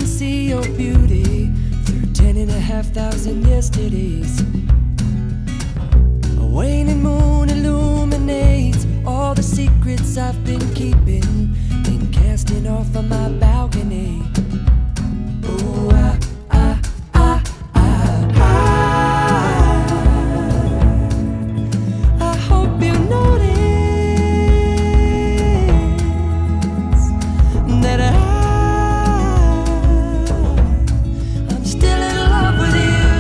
see your beauty through 10,500 yesterdays. A waning moon illuminates all the secrets I've been keeping, been casting off on my balcony. Oh, I hope you notice that I'm still in love with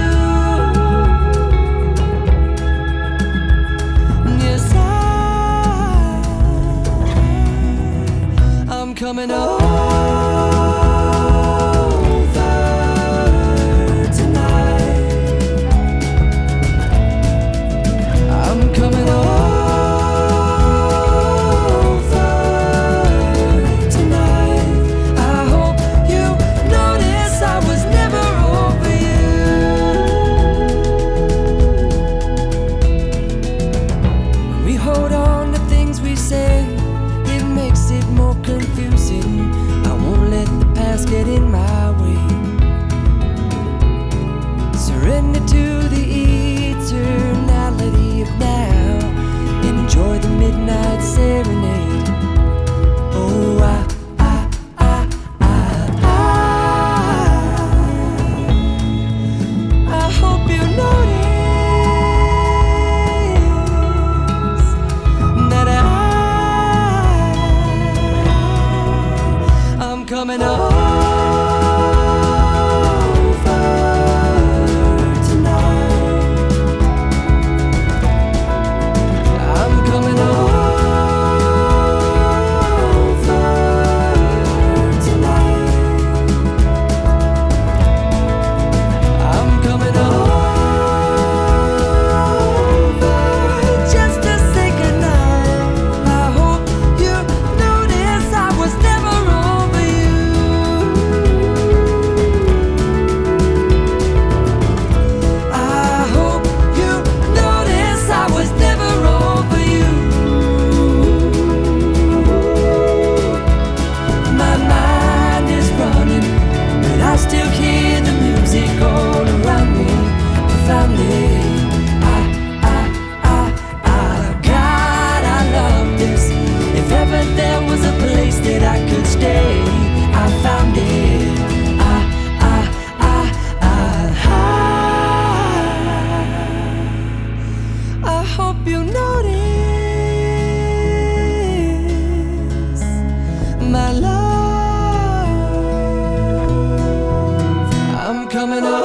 you. Yes, I'm coming over tonight. I'm coming over tonight. I hope you notice I was never over you. When we hold on to things we say, it makes it more confusing. I won't let the past get in my way. Surrender to the eternality of now and enjoy the midnight serenade. Oh, I hope you notice that I'm coming over tonight. I'm coming over tonight. I'm coming over just to say goodnight. I hope you notice I was never over you. I hope you notice I was never over you. My mind is running, but I still hear the music all around me. I found it. God, I love this. If ever there was a place that I could stay, I found it. I hope you notice my love. I'm coming over.